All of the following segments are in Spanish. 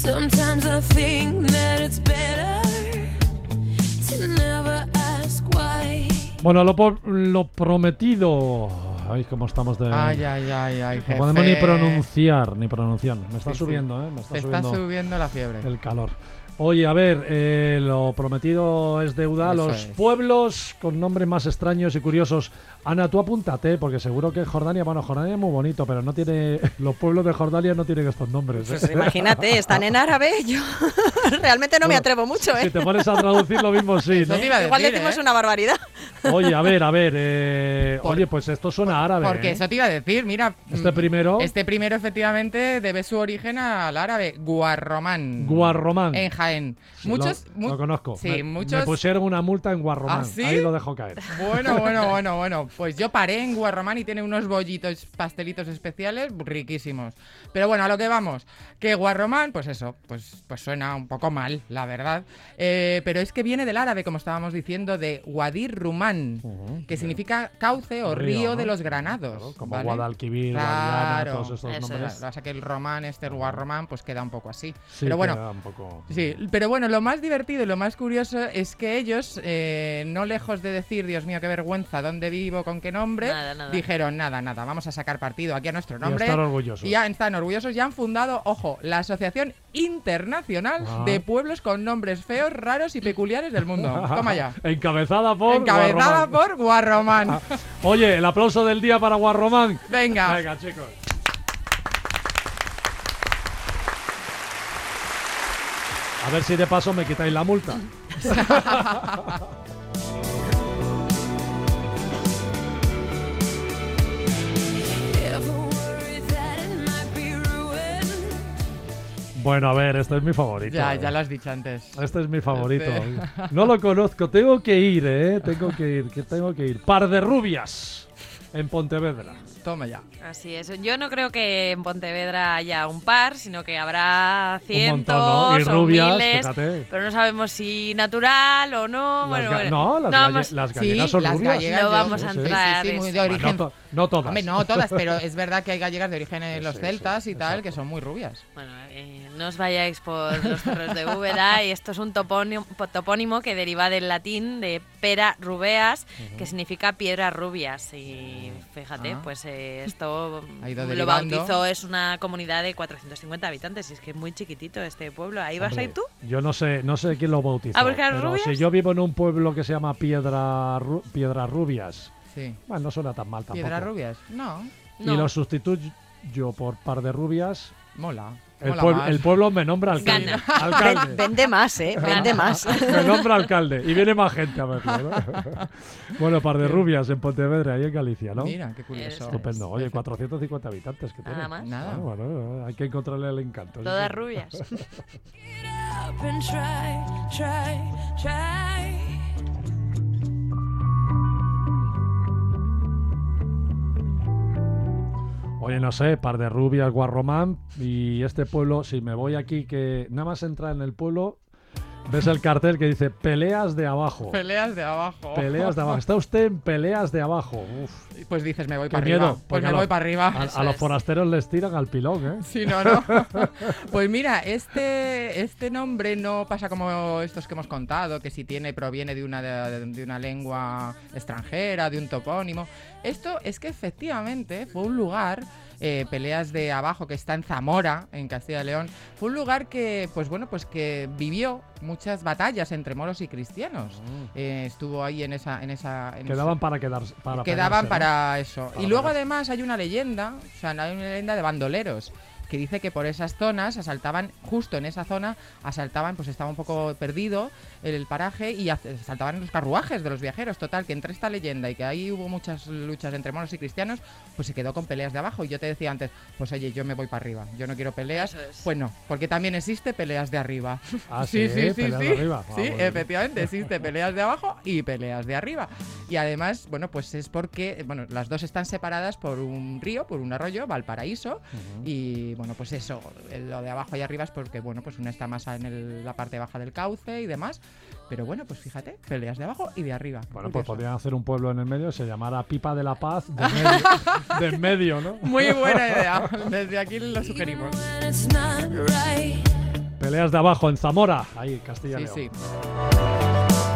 Sometimes I think that it's better to never ask why. Bueno, lo prometido. Ay, cómo estamos de... Ay, jefe. No podemos ni pronunciar. Me está Sí, subiendo, ¿eh? Me está Te está subiendo la fiebre. el calor. Oye, a ver, lo prometido es deuda. Eso Los es. pueblos con nombres más extraños y curiosos. Ana, tú apúntate, porque seguro que Jordania, bueno, Jordania es muy bonito, pero no tiene, los pueblos de Jordania no tienen estos nombres. Pues imagínate, están en árabe. Yo realmente no me atrevo mucho, ¿eh? Si te pones a traducir lo mismo, sí, ¿no? Eso te iba a Igual decir, decimos una barbaridad. Oye, a ver, oye, pues esto suena árabe. Porque eso te iba a decir, mira. Este primero efectivamente debe su origen al árabe, Guarromán. Guarromán. En Jaén. Lo conozco. Sí, me muchos. pusieron una multa en Guarromán. ¿Ah, sí? Ahí lo dejo caer. Bueno. Pues yo paré en Guarromán y tiene unos bollitos, pastelitos especiales riquísimos. Pero bueno, a lo que vamos. Que Guarromán, pues eso, pues suena un poco mal, la verdad. Pero es que viene del árabe, como estábamos diciendo, de Guadir Rumán, que significa cauce o río, ¿no? de los granados. Claro, como ¿vale? Guadalquivir, Claro. Guadiana, todos esos Eso nombres. es. Lo que pasa es que el román, el Guarromán, pues queda un poco así. Sí, pero bueno, queda un poco... sí, pero bueno, lo más divertido y lo más curioso es que ellos, no lejos de decir, Dios mío, qué vergüenza, dónde vivo, con qué nombre, Nada. dijeron, nada, vamos a sacar partido aquí a nuestro Y nombre. estar orgullosos. Y ya están orgullosos y han fundado, ojo, la Asociación Internacional de Pueblos con Nombres Feos, Raros y Peculiares del Mundo. Toma ya. Encabezada por Encabezada Guarromán. por Guarromán. Oye, el aplauso del día para Guarromán. Venga. Venga, chicos. A ver si de paso me quitáis la multa. Bueno, a ver, este es mi favorito. Ya lo has dicho antes. Este es mi favorito. Este. No lo conozco. Tengo que ir, ¿eh? Tengo que ir. Par de rubias en Pontevedra. Toma ya. Así es. Yo no creo que en Pontevedra haya un par, sino que habrá cientos montón, ¿no? Y o rubias, miles, fíjate. pero no sabemos si natural o no. Las gallegas son las rubias. gallegas No vamos a entrar. Sí, muy eso. de origen. No todas. Hombre, no todas, pero es verdad que hay gallegas de origen en los Sí, celtas sí, y tal, exacto. que son muy rubias. Bueno, no os vayáis por los cerros de Úbeda, y esto es un topónimo que deriva del latín de pera rubeas, que significa piedras rubias. Y fíjate, pues esto Ha ido lo derivando. bautizó, es una comunidad de 450 habitantes, y es que es muy chiquitito este pueblo. ¿Ahí vas a ir tú? Yo no sé quién lo bautizó. ¿A buscar pero rubias? si yo vivo en un pueblo que se llama Piedras Rubias, Sí. bueno, no suena tan mal tampoco. ¿Piedras rubias? No. Y No. lo sustituyo por par de rubias. Mola. El, Mola más. el pueblo me nombra alcalde. Gana. Alcalde. Vende más, vende más. Me nombra alcalde. Y viene más gente a verlo, ¿no? Bueno, par de rubias en Pontevedra, ahí en Galicia, ¿no? Mira, qué curioso. Estupendo. Oye, 450 habitantes que tiene. Nada más. Nada. Ah, bueno, hay que encontrarle el encanto. sí, Todas sí. rubias. Get up and try. Oye, no sé, par de rubias, Guarromán y este pueblo, si me voy aquí, que nada más entrar en el pueblo, ves el cartel que dice peleas de abajo. Peleas de abajo. Peleas de abajo. Está usted en peleas de abajo. Uf, Pues dices, me voy qué para miedo. arriba. Pues porque me voy para arriba. A los forasteros les tiran al pilón, ¿eh? Sí, no. Pues mira, este nombre no pasa como estos que hemos contado, que si proviene de una lengua extranjera, de un topónimo. Esto es que efectivamente fue un lugar, Peleas de Abajo, que está en Zamora, en Castilla y León, fue un lugar que, pues bueno, pues que vivió muchas batallas entre moros y cristianos. Estuvo ahí en esa Quedaban para quedarse. quedaban pegarse, ¿no? para eso. Para Y luego pegarse. además hay una leyenda, de bandoleros, que dice que por esas zonas justo en esa zona asaltaban, pues estaba un poco perdido el paraje y asaltaban los carruajes de los viajeros. Total, que entre esta leyenda y que ahí hubo muchas luchas entre moros y cristianos, pues se quedó con Peleas de Abajo. Y yo te decía antes, pues oye, yo me voy para arriba, yo no quiero peleas. Eso es. Pues no, porque también existe Peleas de Arriba. Ah, sí, peleas de arriba. Ah, Sí, bueno. efectivamente, existe Peleas de Abajo y Peleas de Arriba. Y además, bueno, pues es porque, bueno, las dos están separadas por un río, por un arroyo, Valparaíso, y bueno, pues eso, lo de abajo y arriba es porque, bueno, pues una está más en la parte baja del cauce y demás. Pero bueno, pues fíjate, Peleas de Abajo y de arriba. Bueno, pues Curioso. podrían hacer un pueblo en el medio, se llamara Pipa de la Paz de en medio, ¿no? Muy buena idea. Desde aquí lo sugerimos. When it's not right. Peleas de abajo en Zamora, ahí, Castilla y Sí, León. sí.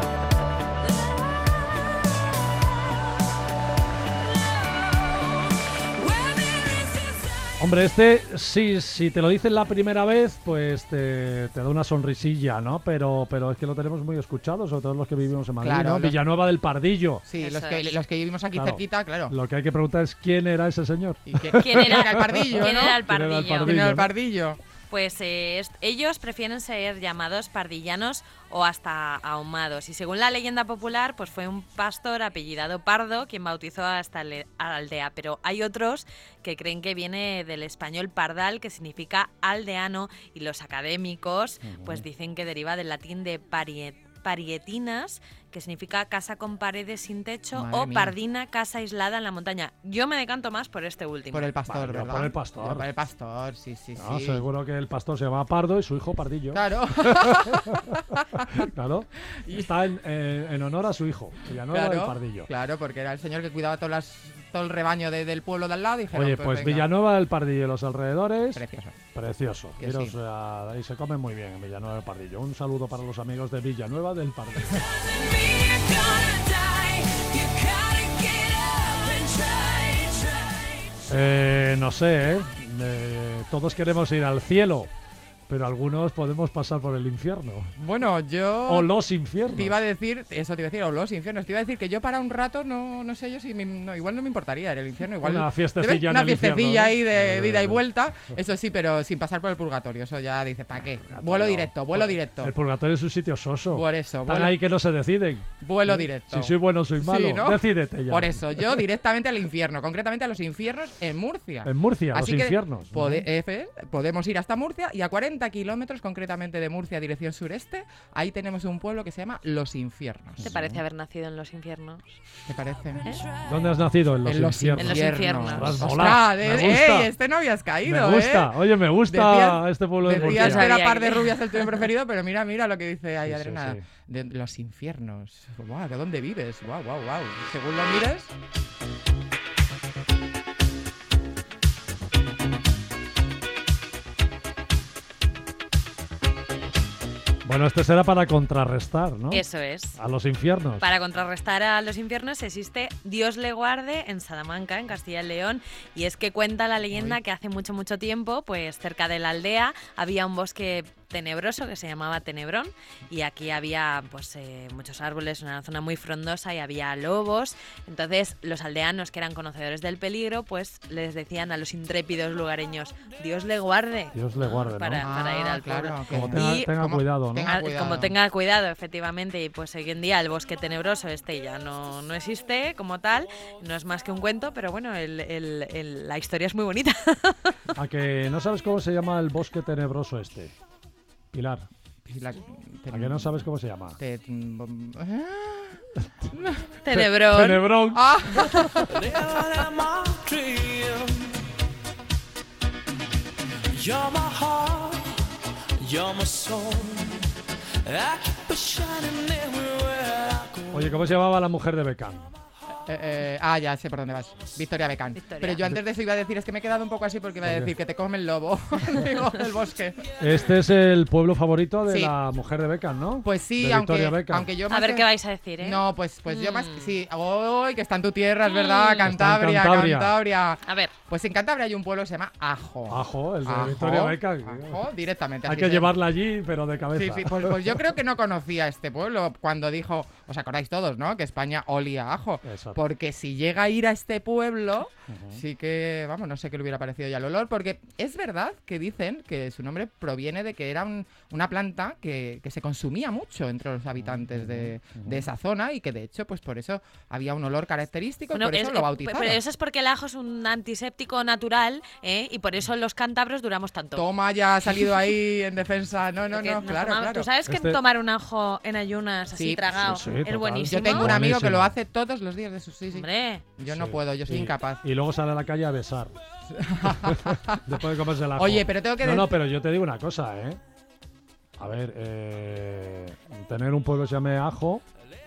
Hombre, este, sí, si te lo dicen la primera vez, pues te da una sonrisilla, ¿no? Pero es que lo tenemos muy escuchado, sobre todo los que vivimos en Madrid, Claro, ¿no? Villanueva del Pardillo. Sí, Eso es. los que vivimos aquí Claro. cerquita, claro. Lo que hay que preguntar es quién era ese señor. ¿Y ¿Quién era el pardillo, ¿Quién no? era el ¿Quién era el pardillo? pardillo? ¿Quién era el ¿no? pardillo? Pues ellos prefieren ser llamados pardillanos o hasta ahumados. Y según la leyenda popular, pues fue un pastor apellidado Pardo quien bautizó a esta aldea. Pero hay otros que creen que viene del español pardal, que significa aldeano, y los académicos pues dicen que deriva del latín de parietinas, que significa casa con paredes sin techo, Madre o mía. pardina, casa aislada en la montaña. Yo me decanto más por este último. Por el pastor, Vale, yo ¿verdad? por el pastor. Yo por el pastor, sí, sí, No, sí. seguro que el pastor se llama Pardo y su hijo Pardillo. Claro. Claro. Está en honor a su hijo, Villanueva del Pardillo. Claro, porque era el señor que cuidaba todo el rebaño del pueblo de al lado. Y dijeron, Oye, pues venga. Villanueva del Pardillo y los alrededores, Precioso. precioso. Que Iros sí. ahí se come muy bien en Villanueva del Pardillo. Un saludo para los amigos de Villanueva del Pardillo. No sé, todos queremos ir al cielo, pero algunos podemos pasar por el infierno. Bueno, yo... O los infiernos. Te iba a decir, eso te iba a decir, o los infiernos. Te iba a decir que yo para un rato no sé yo si igual no me importaría ir al infierno. Igual Una fiestecilla en una el fiestecilla infierno, ¿no? ahí de ida y vuelta. Eso sí, pero sin pasar por el purgatorio. Eso ya dice, ¿para qué? Vuelo directo, vuelo directo. El purgatorio es un sitio soso. Por eso, Están vuelo, ahí que no se deciden. vuelo directo. Si soy bueno o soy malo. Sí, ¿no? Decídete ya. Por eso, yo directamente al infierno, concretamente a los infiernos en Murcia. En Murcia, Así los que infiernos. podemos ir hasta Murcia y a 40 kilómetros concretamente de Murcia, dirección sureste, ahí tenemos un pueblo que se llama Los Infiernos. ¿Te parece haber nacido en los infiernos? ¿Te parece? ¿Dónde has nacido? En los En los infiernos. En los infiernos. Ostras, Ostras, mola, me gusta. ey, este no habías caído, Me gusta. ¿eh? Oye, me gusta Decías- este pueblo de Decías Murcia. que era Sabía par que- de rubias el tuyo preferido, pero mira lo que dice ahí Sí, sí, Adriana. sí. De los infiernos. Buah, ¿de dónde vives? Guau, guau, guau. Según lo mires, Bueno, este será para contrarrestar, ¿no? Eso es. A los infiernos. Para contrarrestar a los infiernos existe Dios le guarde en Salamanca, en Castilla y León, y es que cuenta la leyenda que hace mucho, mucho tiempo, pues cerca de la aldea había un bosque tenebroso que se llamaba Tenebrón, y aquí había pues muchos árboles, una zona muy frondosa y había lobos. Entonces los aldeanos, que eran conocedores del peligro, pues les decían a los intrépidos lugareños, Dios le guarde. Dios le guarde, ¿no? Para ir al pueblo. claro. Como que- tenga, Y tenga como cuidado, ¿no? tenga cuidado. Como tenga cuidado, efectivamente, y pues hoy en día el bosque tenebroso este ya no existe como tal, no es más que un cuento, pero bueno, la historia es muy bonita. A que no sabes cómo se llama el bosque tenebroso este. Pilar, Y la- ¿a que no sabes cómo se llama? Tenebrón. Tenebrón. Ah, You're my heart, you're my soul. I keep a shining everywhere I go. Oye, ¿cómo se llamaba la mujer de Beckham? ya sé por dónde vas. Victoria Beckham. Victoria. Pero yo antes de eso iba a decir, es que me he quedado un poco así porque iba a ¿Por qué? decir que te come el lobo. Digo, del bosque. Este es el pueblo favorito de Sí. la mujer de Beckham, ¿no? Pues sí, De Victoria Beckham. aunque yo A más ver que- qué vais a decir, ¿eh? No, pues yo más sí. ¡Uy, que está en tu tierra, es verdad! Cantabria, Cantabria. Cantabria. A ver, Pues en Cantabria hay un pueblo que se llama Ajo. Ajo, el de Ajo, Victoria Beckham. Ajo, directamente. Hay así que se- llevarla allí, pero de cabeza. Sí, sí, pues yo creo que no conocía este pueblo cuando dijo, os acordáis todos, ¿no? Que España olía a ajo. Exacto. Porque si llega a ir a este pueblo, sí que, vamos, no sé qué le hubiera parecido ya el olor, porque es verdad que dicen que su nombre proviene de que era una planta que se consumía mucho entre los habitantes de esa zona y que de hecho, pues por eso había un olor característico y bueno, por eso lo bautizaron. pero eso es porque el ajo es un antiséptico natural, ¿eh? Y por eso los cántabros duramos tanto. Toma, ya ha salido ahí en defensa. No, Porque nos claro, tomamos- claro. ¿Tú sabes que Este- tomar un ajo en ayunas así Sí, tragado sí, sí, es total. buenísimo? Yo tengo un amigo que lo Buenísimo. hace todos los días de sus sí. Hombre, Yo no Sí. puedo, yo soy Y- incapaz. Y luego sale a la calle a besar. Después de comerse el ajo. Oye, pero tengo que No, pero yo te digo una cosa, ¿eh? A ver, tener un pueblo que se llame Ajo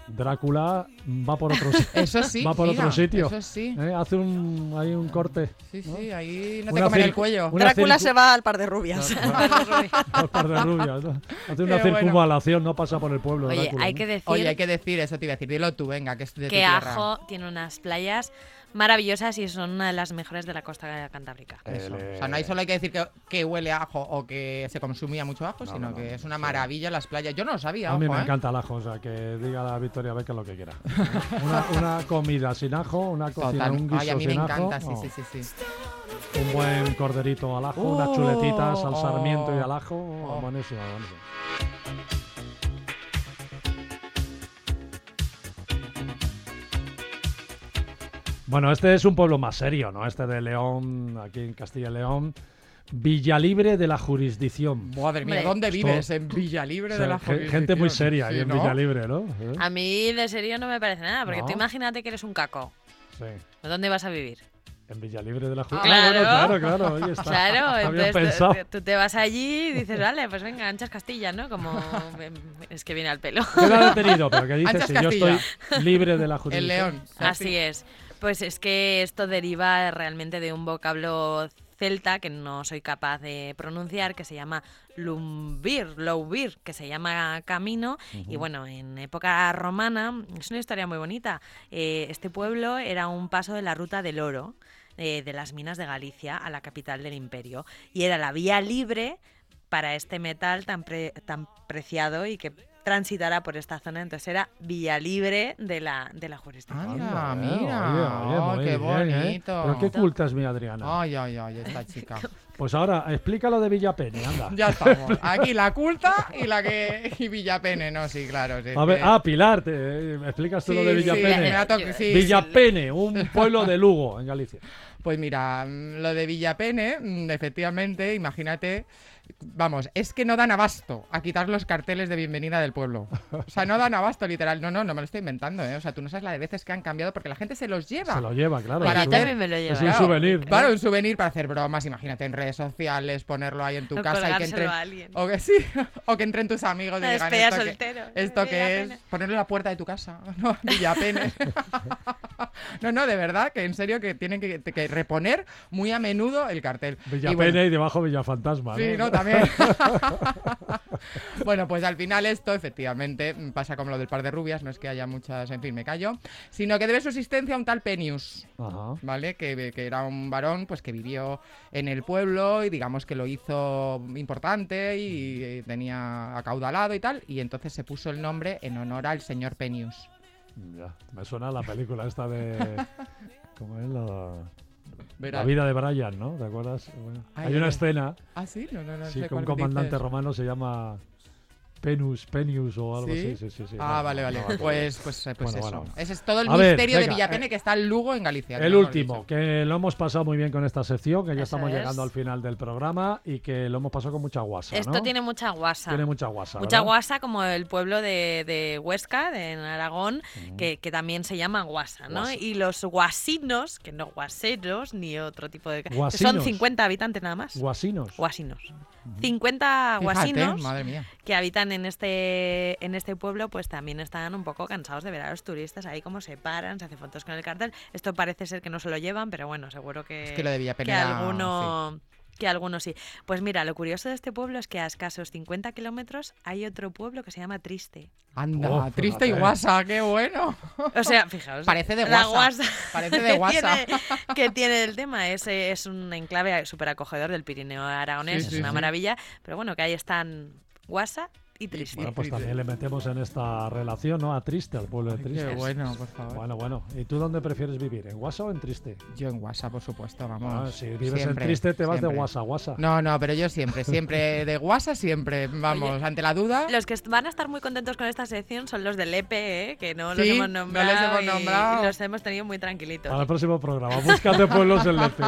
Drácula va por otro sitio. Eso sí, Va por mira, otro sitio. Eso sí. Hace hay un corte. Sí, ¿no? sí, ahí no te Una comen el circu- cuello. una Drácula circu- se va al par de rubias. Dos par de rubias, ¿no? Hace una Qué bueno. circunvalación, no pasa por el pueblo. Oye, Drácula, hay ¿no? que decir Oye, hay que decir eso, te iba a decir. Dilo tú, venga, que es de tu que tierra. Ajo tiene unas playas maravillosas y son una de las mejores de la costa cantábrica. Eso. O sea, no hay solo hay que decir que huele a ajo o que se consumía mucho ajo, sino que es una maravilla las playas. Yo no lo sabía, A mí ojo, me ¿eh? encanta el ajo, o sea, que diga la Victoria Beckham lo que quiera. una comida sin ajo, una cocina, Total. un guiso Ay, a mí me sin encanta, ajo. sí. Un buen corderito al ajo, unas Oh, chuletitas al sarmiento y al ajo. oh. Buenísimo, buenísimo. Bueno, este es un pueblo más serio, ¿no? Este de León, aquí en Castilla y León. Villalibre de la jurisdicción. Madre mía, Hombre. ¿dónde Esto- vives? En Villalibre O sea, de la gente muy Jurisdicción. seria ahí Sí, en ¿no? Villalibre, ¿no? A mí de serio no me parece nada, porque No. tú imagínate que eres un caco. Sí. ¿Dónde vas a vivir? En Villalibre de la Ah, jurisdicción. claro. Claro, oye, está, Claro, está bien entonces pensado. tú te vas allí y dices, vale, pues venga, anchas Castilla, ¿no? Como es que viene al pelo. Queda detenido, pero que dice Anchas si yo Castilla. estoy libre de la El jurisdicción. León. Así es. Pues es que esto deriva realmente de un vocablo celta que no soy capaz de pronunciar, que se llama Loubir, que se llama camino. Y bueno, en época romana es una historia muy bonita. Este pueblo era un paso de la ruta del oro de las minas de Galicia a la capital del imperio. Y era la vía libre para este metal tan preciado y que transitara por esta zona. Entonces era vía libre de la jurisdicción. Anda, Anda, mira. oye, Oh, muy qué bien, ¿eh? bonito. Pero qué culta es mi Adriana. Ay, esta chica. Pues ahora, explícalo de Villapene, anda. Ya estamos. Aquí la culta y Villapene, no, sí, claro. Sí, A ver, que- Pilar, me explicas tú lo de Sí, Villapene. me ha tocado- sí, Villapene, un pueblo de Lugo, en Galicia. Pues mira, lo de Villapene, efectivamente, imagínate, vamos, es que no dan abasto a quitar los carteles de bienvenida del pueblo. O sea, no dan abasto, literal. No me lo estoy inventando, ¿eh? O sea, tú no sabes la de veces que han cambiado porque la gente se los lleva. Se lo lleva, claro. Para es Yo un- también me lo llevo. es un Claro, souvenir. Claro, un souvenir para hacer bromas, imagínate, en redes sociales, ponerlo ahí en tu O casa y que colgárselo entren. a alguien. O que sí, o que entren tus amigos y La digan despedida esto que, soltero. esto que Villapene. es ponerlo en la puerta de tu casa. No, Villapene. No, de verdad, que en serio que tienen que reponer muy a menudo el cartel. Y Villapene bueno, y debajo Villafantasma. sí, no, también. Bueno, pues al final esto efectivamente pasa como lo del par de rubias, no es que haya muchas, en fin, me callo, sino que debe su existencia a un tal Penius, Ajá. ¿vale? Que era un varón pues que vivió en el pueblo y digamos que lo hizo importante y tenía acaudalado y tal, y entonces se puso el nombre en honor al señor Penius. Ya, me suena la película esta de... ¿Cómo es la Verás. vida de Brian, ¿no? ¿Te acuerdas? Bueno, Ay, hay una ay. escena, Ah, sí, no sí, sé que un cuál comandante dices. romano se llama Penius o algo ¿Sí? así. Sí. Ah, No, vale. no me acuerdo. Pues Bueno, eso. bueno. Ese es todo el A ver, misterio de venga, Villapene que está en Lugo, en Galicia. El que no hemos último, dicho. que lo hemos pasado muy bien con esta sección, que ya Eso estamos es. llegando al final del programa y que lo hemos pasado con mucha guasa, Esto ¿no? tiene mucha guasa. Tiene mucha guasa, Mucha ¿verdad? guasa, como el pueblo de Huesca, en Aragón, que también se llama Guasa, ¿no? Guasa. Y los guasinos, que no guaseros, ni otro tipo de... que son Guasinos. 50 habitantes nada más. Guasinos. Guasinos. 50 Fíjate, guasinos madre mía. que habitan en este pueblo, pues también están un poco cansados de ver a los turistas ahí como se paran, se hacen fotos con el cartel. Esto parece ser que no se lo llevan, pero bueno, seguro que, Es que lo de Villapene que era- alguno... Que algunos sí. Pues mira, lo curioso de este pueblo es que a escasos 50 kilómetros hay otro pueblo que se llama Triste. Anda, Oh, triste y fíjate. guasa, qué bueno. O sea, fijaos. Parece de la guasa. Parece de que guasa. que tiene el tema. Es un enclave súper acogedor del Pirineo aragonés, Sí, es sí, una sí. maravilla. Pero bueno, que ahí están Guasa y Triste. Bueno, pues Triste. también le metemos en esta relación, ¿no? A Triste, al pueblo de Triste. Qué bueno, por favor. Bueno. ¿Y tú dónde prefieres vivir? ¿En Guasa o en Triste? Yo en guasa, por supuesto, vamos. Ah, si vives Siempre, en Triste, te vas siempre. de Guasa a Guasa. No, pero yo siempre de guasa, siempre. Vamos, Oye, ante la duda. Los que van a estar muy contentos con esta sección son los del EPE, que no los Sí, hemos no nombrado, les hemos y nombrado. los hemos tenido muy tranquilitos. Para el próximo programa, búscate pueblos en Lepe.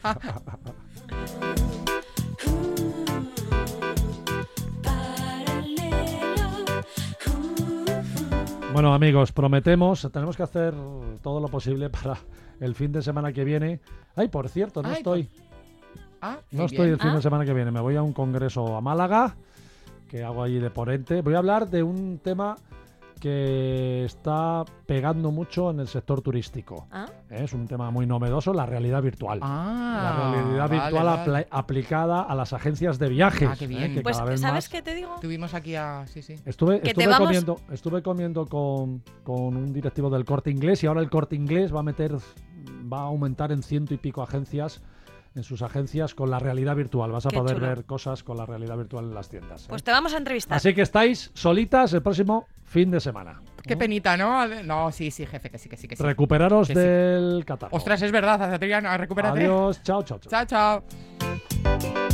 Bueno, amigos, prometemos, tenemos que hacer todo lo posible para el fin de semana que viene. Ay, por cierto, no Ay, estoy. Ah, No muy estoy bien. el fin Ah. de semana que viene. Me voy a un congreso a Málaga, que hago allí de ponente. Voy a hablar de un tema que está pegando mucho en el sector turístico. ¿Ah? Es un tema muy novedoso, la realidad virtual. La realidad virtual aplicada a las agencias de viajes. Ah, qué bien. Que Pues, cada vez ¿sabes más... qué te digo? Tuvimos aquí a... Sí. Estuve vamos- comiendo con un directivo del Corte Inglés y ahora el Corte Inglés va a aumentar en 100 y pico agencias, en sus agencias, con la realidad virtual. Vas a Qué poder chulo. ver cosas con la realidad virtual en las tiendas. Pues te vamos a entrevistar. Así que estáis solitas el próximo fin de semana. Qué penita, ¿no? No, sí, jefe, que sí. Recuperaros Que sí. del catarro. Ostras, es verdad, Adrián, recupérate. Adiós, chao. Chao.